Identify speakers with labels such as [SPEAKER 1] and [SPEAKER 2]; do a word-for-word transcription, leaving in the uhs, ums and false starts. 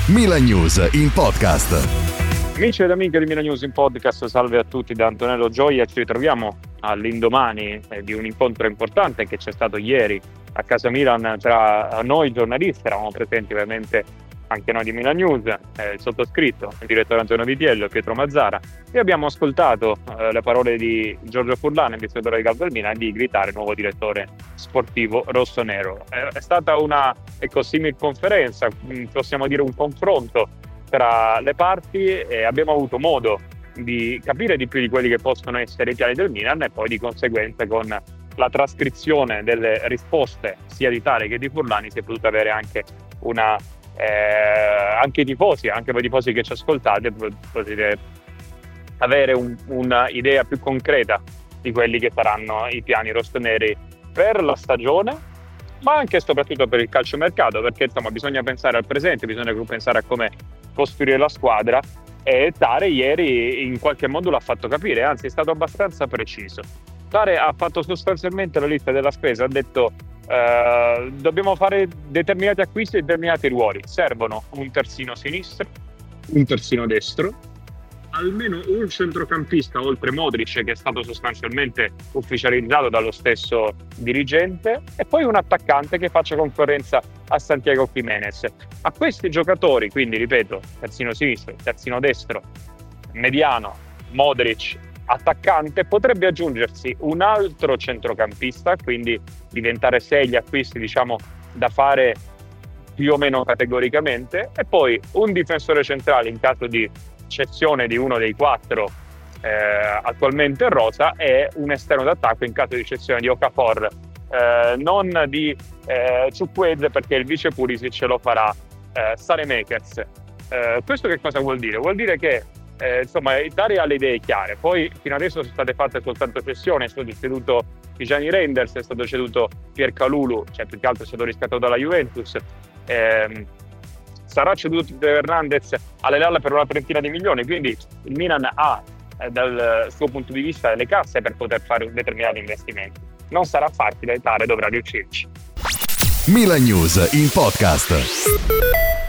[SPEAKER 1] Milan News in podcast.
[SPEAKER 2] Amici ed amiche di Milan News in podcast, salve a tutti da Antonello Gioia. Ci ritroviamo all'indomani eh, di un incontro importante che c'è stato ieri a casa Milan tra noi giornalisti. Eravamo presenti ovviamente anche noi di Milan News, eh, il sottoscritto, il direttore Antonio Vitiello e Pietro Mazzara, e abbiamo ascoltato eh, le parole di Giorgio Furlan, il direttore di calcio del Milan, di Glitare, nuovo direttore sportivo rossonero. Eh, è stata una ecco, simil conferenza, possiamo dire un confronto tra le parti, e abbiamo avuto modo di capire di più di quelli che possono essere i piani del Milan, e poi di conseguenza con la trascrizione delle risposte sia di Tare che di Furlani si è potuta avere anche una eh, anche i tifosi, anche voi tifosi che ci ascoltate, potete avere un, una idea più concreta di quelli che saranno i piani rossoneri per la stagione, ma anche e soprattutto per il calciomercato, perché insomma bisogna pensare al presente, bisogna pensare a come costruire la squadra, e Tare ieri in qualche modo l'ha fatto capire, anzi è stato abbastanza preciso. Tare ha fatto sostanzialmente la lista della spesa, ha detto uh, dobbiamo fare determinati acquisti e determinati ruoli, servono un terzino sinistro, un terzino destro, almeno un centrocampista oltre Modric, che è stato sostanzialmente ufficializzato dallo stesso dirigente, e poi un attaccante che faccia concorrenza a Santiago Jiménez. A questi giocatori, quindi ripeto, terzino sinistro, terzino destro, mediano, Modric, attaccante, potrebbe aggiungersi un altro centrocampista, quindi diventare sei gli acquisti diciamo da fare più o meno categoricamente, e poi un difensore centrale in caso di cessione di uno dei quattro eh, attualmente in rosa, e un esterno d'attacco in caso di cessione di Okafor, eh, non di eh, Chukwueze, perché il vice Pulisic lo farà eh, Saelemaekers. Eh, questo che cosa vuol dire? Vuol dire che eh, insomma Tare ha le idee chiare, poi fino adesso sono state fatte soltanto cessioni, è stato ceduto Tijani Reinders, è stato ceduto Pierre Kalulu, cioè più che altro è stato riscattato dalla Juventus, eh, sarà ceduto Teo Hernandez all'El per una trentina di milioni, quindi il Milan ha eh, dal suo punto di vista le casse per poter fare determinati investimenti. Non sarà facile, Tare dovrà riuscirci.
[SPEAKER 1] Milan News in podcast.